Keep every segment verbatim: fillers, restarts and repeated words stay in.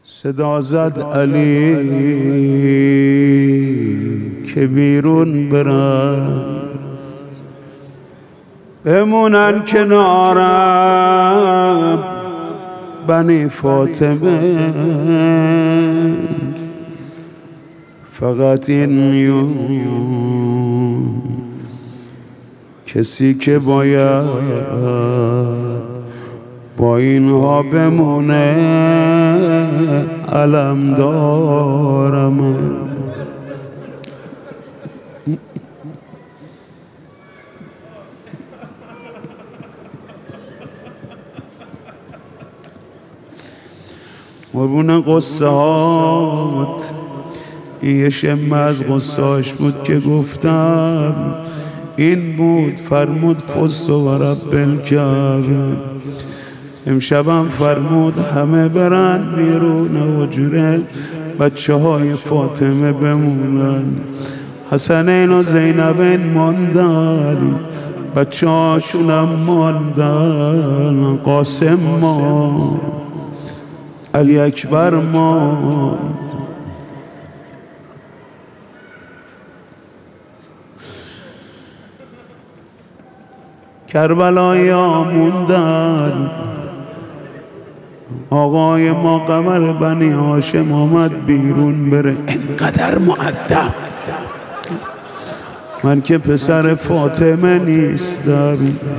صدا زد علی که بیرون برن، بمونن کنارم بنی فاطمه. فقط این میون کسی که باید با اینها بمونه علم دارم. قربون قصه هات، این یه شمه از قصهاش بود که گفتم. این بود فرمود فزت و رب الکعبه. امشبم فرمود همه برن بیرون حجره، بچه های فاطمه بمونن. حسنین و زینبین ماندن، بچه هاشونم ماندن. قاسم ما، علی اکبر ما. کربلایی ها موندن. آقای ما قمر بنی هاشم آمد بیرون بره، اینقدر مؤدب. من که پسر فاطمه نیستم.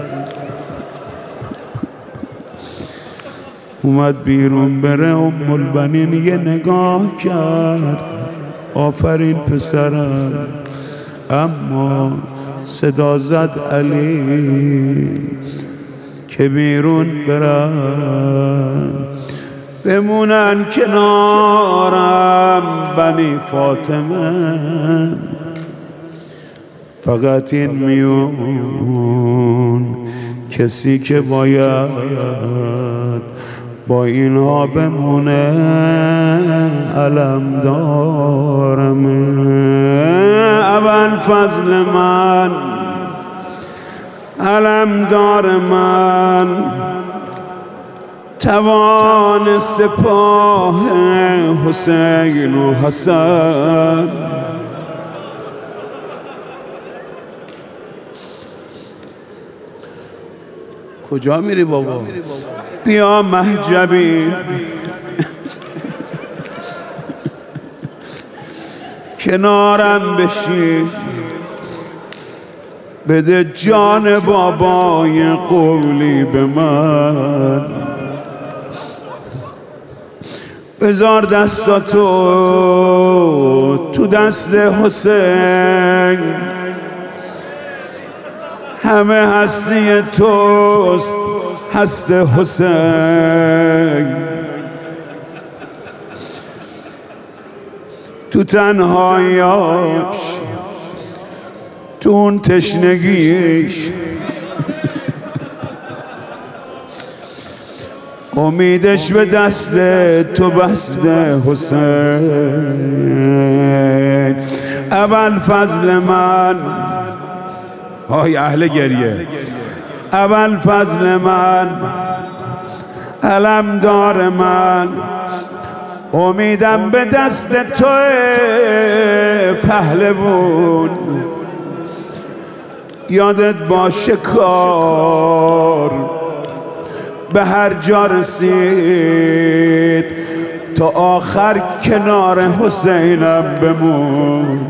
اومد بیرون بره، ام البنین یه نگاه کرد، آفرین پسرم. اما صدا زد علی که بیرون برن، بمونن کنارم بنی فاطمه. فقط این میون کسی که باید با اینها بمونه علم دارم. اول فضل من، علم دار من، توان سپاه حسین و حسن. کجا میری بابا؟ بیا مهجبی کنارم بشی، بده جان بابای قولی به من. بذار دستاتو تو دست حسین، همه هستی توست هست حسین. تو تنهاییاش، تو اون تشنگیش، امیدش به دست تو بسته حسین. اول فضل من، های اهل گریه، اول فضل من، علم دار من، امیدم به دست تو پهلوون. یادت باشه کار به هر جا رسید، تا آخر کنار حسینم بمون.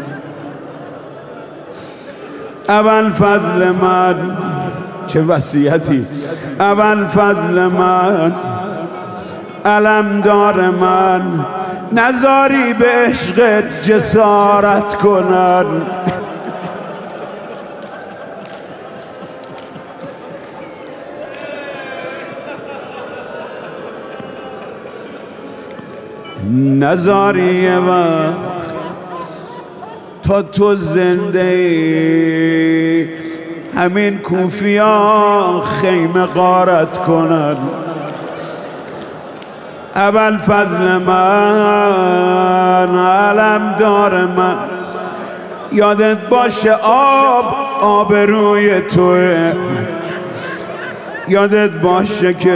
اول فضل من، چه وصیتی. اول فضل من، علم دار من، نذاری به عشقت جسارت کنن. نذاری یه وقت تا تو زنده ای همین کوفیان خیمه غارت کنن. اول فضل من، علم دار من، یادت باشه آب آبروی توه. یادت باشه که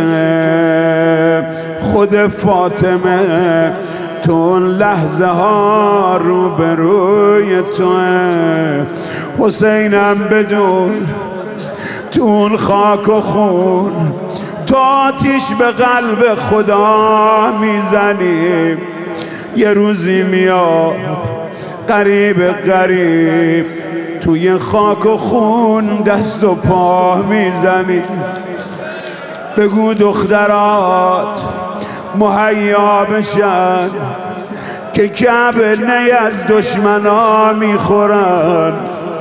خود فاطمه تو اون لحظه ها روبروی توه. حسینم بدون تو اون خاک و خون تو آتیش به قلب خدا میزنی. یه روزی میاد قریب قریب توی خاک و خون دست و پا میزنی. بگو دخترات مهیا بشن که کعبه نی از دشمنا میخورن.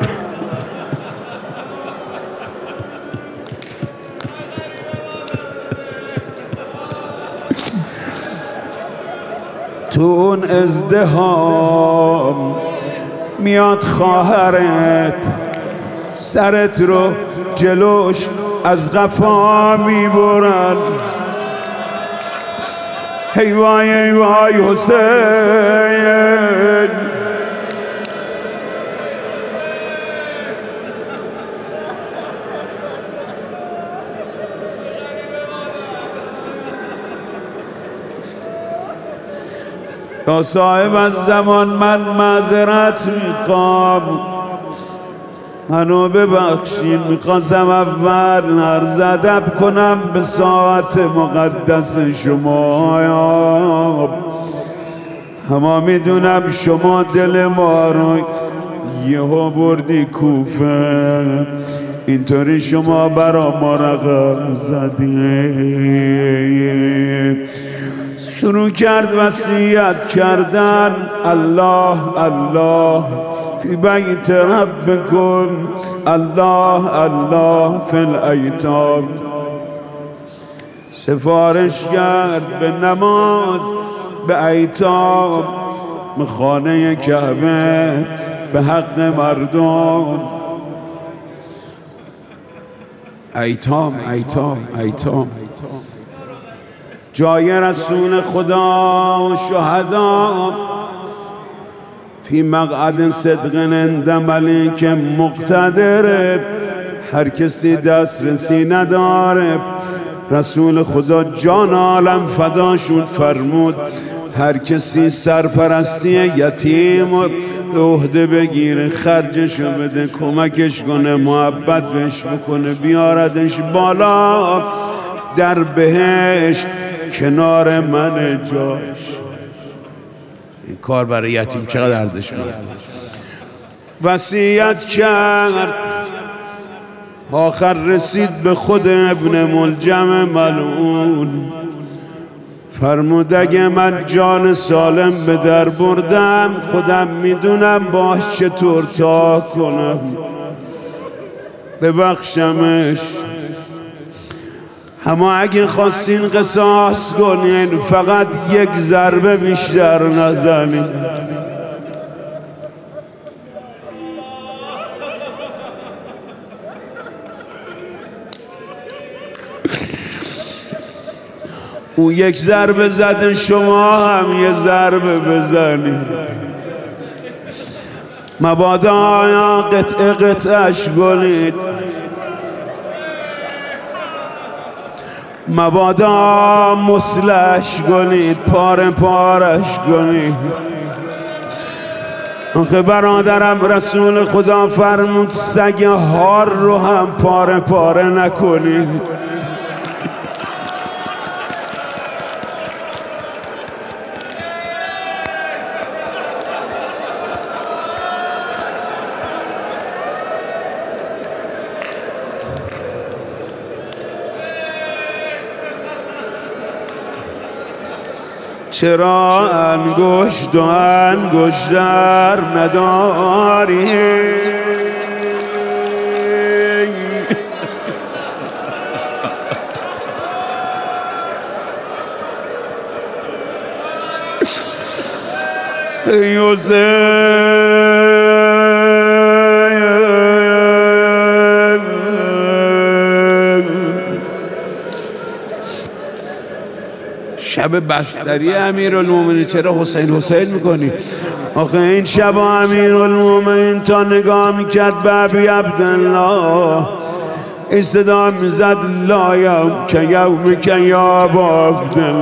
تو اون ازدهام میاد خواهرت سرت رو جلوش از قفا میبرن. هی وای هی وای حسین. یا صاحب از زمان من معذرت میخوام، منو ببخشین. میخواستم اول عرض ادب کنم به ساعت مقدس شما، اما میدونم شما دل ما رو یهو بردی کوفه، اینطوری شما برا ما رقم زدی. شروع کرد وصیت کردن. الله الله فی بیت ربکم، الله الله فی الایتام. سفارش کرد به نماز، به ایتام، به خانه کعبه، به حق مردم. ایتام ایتام ایتام جای رسول خدا و شهدا فی مقعد صدق عند ملیک مقتدر. هر کسی دسترسی نداره. رسول خدا جان عالم فداشون فرمود هر کسی سرپرستی یتیم و عهده بگیره، خرجشو بده، کمکش کنه، محبت بهش بکنه، بیاردش بالا در بهشت کنار من جاش. این کار برای یتیم چقدر ارزشمنده. وصیت کرد، آخر رسید به خود ابن ملجم ملعون. فرمود اگه من جان سالم به در بردم خودم میدونم باش چطور تا کنم، ببخشمش. اما اگه خواستین قصاص کنین فقط یک ضربه بیشتر نزنین. او یک ضربه زدن، شما هم یه ضربه بزنید. مبادا قطع قطعش کنید، مبادا مسلش کنید، پاره پارش کنید. آخه برادرم رسول خدا فرمود سگ هار رو هم پاره پاره نکنید. چرا انگشت و انگشتر نداری؟ ای حسین شب بستری امیرالمومنین چرا حسین حسین میکنی؟ آخه این شب امیرالمومنین تا نگاه میکرد به ابی عبدالله این صدا میزد لایم که یوم که یا بابدل.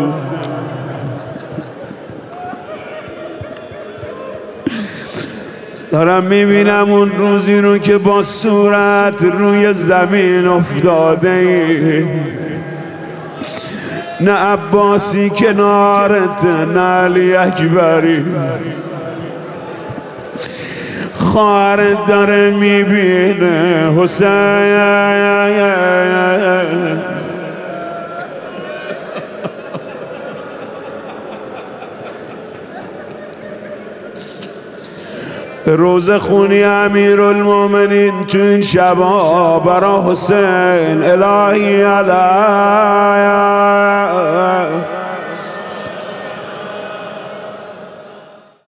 دارم میبینم اون روزی رو که با صورت روی زمین افتاده ای، نه عباسی کنارت نه علی اکبری، خواهرت داره میبینه حسین. روز خونی امیرالمومنین تو این شبا برا حسین الهی علی